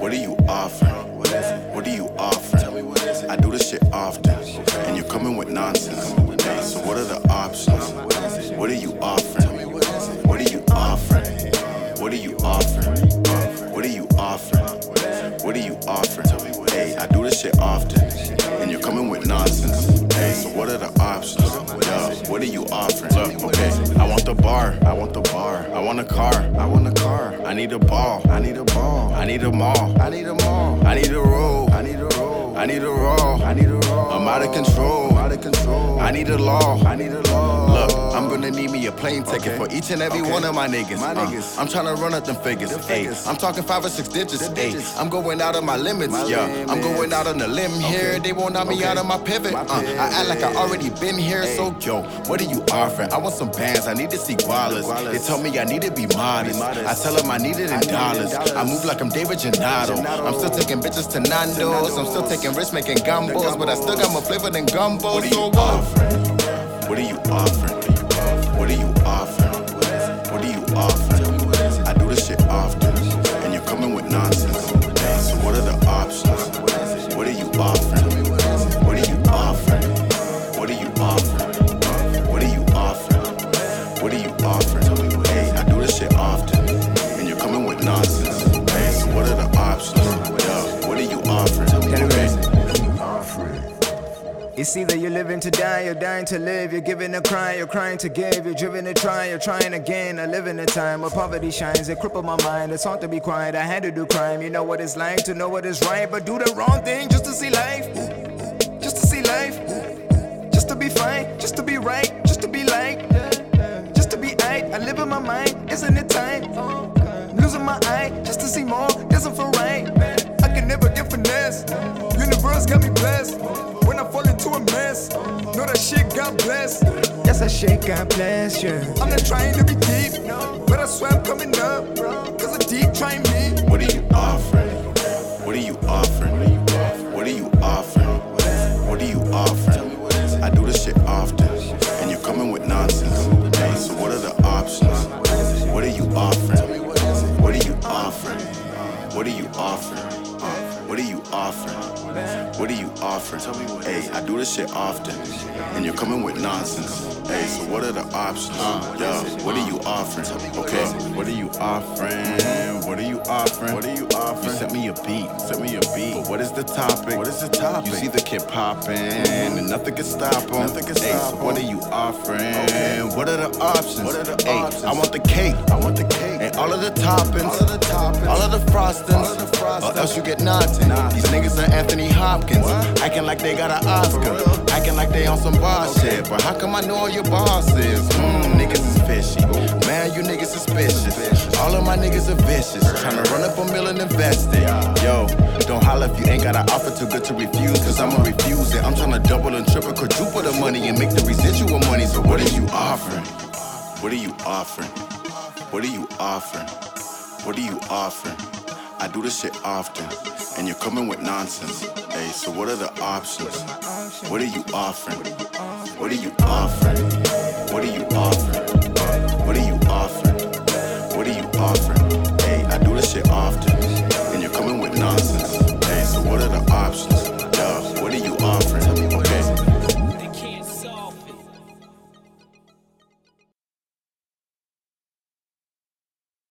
What are you offering? What are you offering? I do this shit often, and you're coming with nonsense. Hey, so what are the options? What are you offering? What are you offering? What are you offering? What are you offering? What are you offering? Hey, I do this shit often, and you're coming with nonsense. Hey, so what are the options? Yeah, what are you offering? Look, okay, I want the bar, I want the bar. I want a car, I want a car. I need a ball, I need a ball. I need a mall, I need a mall. I need a roll, I need a roll. I need a raw, I need a raw. I'm out of control, out of control. I need a law, I need a law. Look, I'm gonna need me a plane ticket for each and every one of my niggas. I'm trying to run up them figures. I'm talking 5 or 6 digits. I'm going out of my limits. I'm going out on the limb here. They won't knock me out of my pivot. I act like I already been here. So yo, what are you offering? I want some bands. I need to see koalas. They told me I need to be modest. I tell them I need it in dollars. I move like I'm David Gennaro. I'm still taking bitches to Nando's. I'm still taking risks making gumbos, but I still got more flavor than gumbo. What are you offering? What are you offering? What are you offering? What are you offering? I do this shit often, and you're coming with nonsense. Hey, so what are the options? What are you offering? What are you offering? What are you offering? What are you offering? What are you offering? Hey, I do this shit often, and you're coming with nonsense. Hey, so what are the options? Yeah, what are you offering? It's either you're living to die, you're dying to live. You're giving to cry, you're crying to give. You're driven to try, you're trying again. I live in a time where poverty shines. It crippled my mind, it's hard to be quiet. I had to do crime, you know what it's like to know what is right, but do the wrong thing just to see life. Just to see life. Just to be fine, just to be right, just to be like. Just to be aight. I live in my mind, isn't it time? I'm losing my eye, just to see more, doesn't feel right. I can never get finesse. Universe got me blessed. When I fall into a mess, know that shit God bless. Yes, that shit God bless, yeah. I'm not trying to be deep, but I swear I'm coming up, cause I'm deep trying me. What are you offering? What are you offering? What are you offering? What are you offering? I do this shit often, and you're coming with nonsense. Hey, so what are the options? What are you offering? What are you offering? What are you offering? What are you offering? What are you offering? Hey, I do this shit often, and you're coming with nonsense. Hey, so what are the options? Yeah, what are you offering? Okay, what are you offering? What are you offering? What are you offering? You sent me a beat, But what is the topic? What is the topic? You see the kid popping, and nothing can stop him. Nothing can stop him. So what are you offering? Okay. What are the options? What are the options? I want the cake. I want the cake. And all of the toppings. All of the toppings. All of the frostings. Or else you get nothing. These niggas are Anthony Hopkins. Acting like they got an Oscar. Acting like they on some boss shit. But how come I know all your bosses? Niggas is fishy. Man, you niggas suspicious. All of my niggas are vicious. Tryna run up a mill and invest it. Yo, don't holla if you ain't got an offer too good to refuse. Cause I'ma refuse it. I'm tryna double and triple, quadruple the money and make the residual money. So what are you offering? What are you offering? What are you offering? What are you offering? I do this shit often, and you're coming with nonsense. Hey, so what are the options? What are you offering? What are you offering?